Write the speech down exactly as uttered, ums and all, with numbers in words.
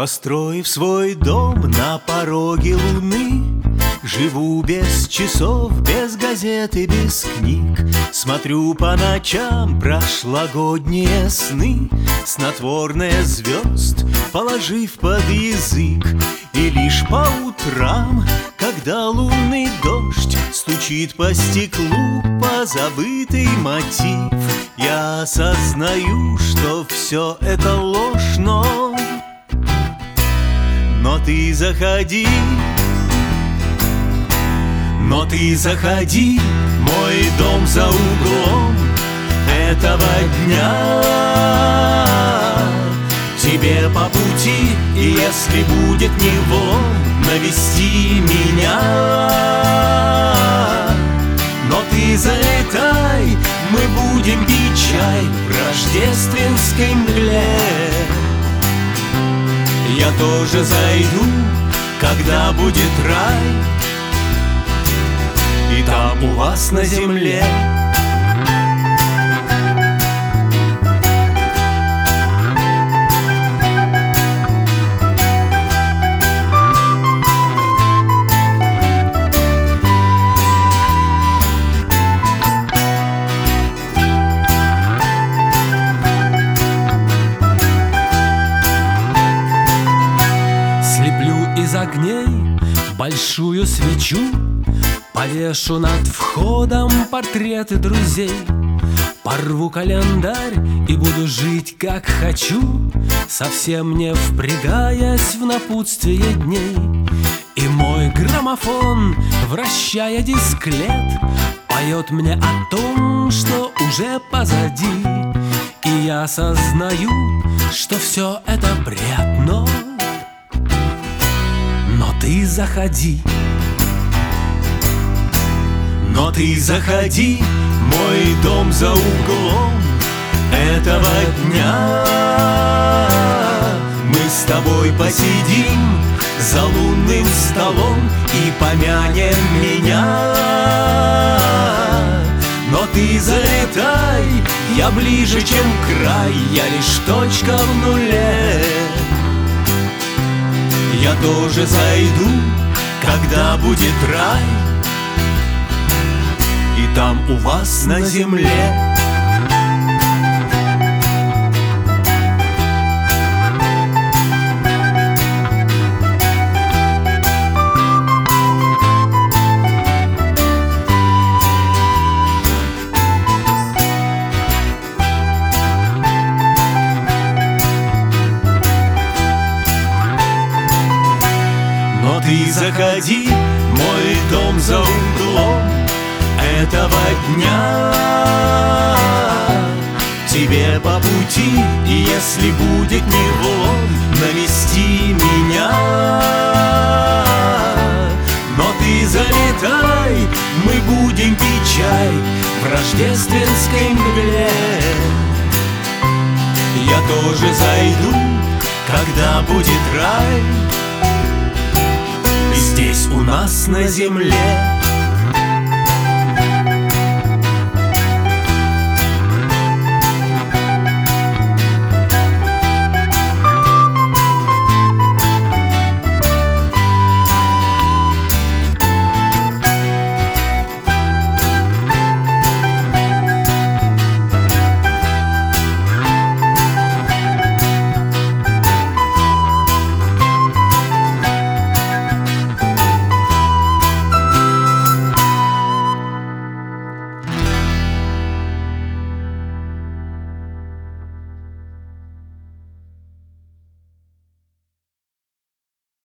Построив свой дом на пороге луны, живу без часов, без газет и без книг. Смотрю по ночам прошлогодние сны, снотворное звезд положив под язык. И лишь по утрам, когда лунный дождь стучит по стеклу позабытый мотив, я осознаю, что все это ложь, но... Но ты заходи, но ты заходи, мой дом за углом этого дня. Тебе по пути, и если будет не влом, навести меня. Но ты залетай, мы будем пить чай в рождественской мгле. Я тоже зайду, когда будет рай, и там у вас на земле. Из огней большую свечу, повешу над входом портреты друзей. Порву календарь и буду жить как хочу, совсем не впрягаясь в напутствие дней. И мой граммофон, вращая дисклет, поет мне о том, что уже позади. И я осознаю, что все это бред, но... Но ты заходи, но ты заходи, мой дом за углом этого дня. Мы с тобой посидим за лунным столом и помянем меня. Но ты залетай, я ближе, чем край, я лишь точка в нуле. Я тоже зайду, когда будет рай, и там у вас на земле. Но ты заходи, мой дом за углом этого дня. Тебе по пути, и если будет не влом, навести меня. Но ты залетай, мы будем пить чай в рождественской мгле. Я тоже зайду, когда будет рай, здесь у нас на земле.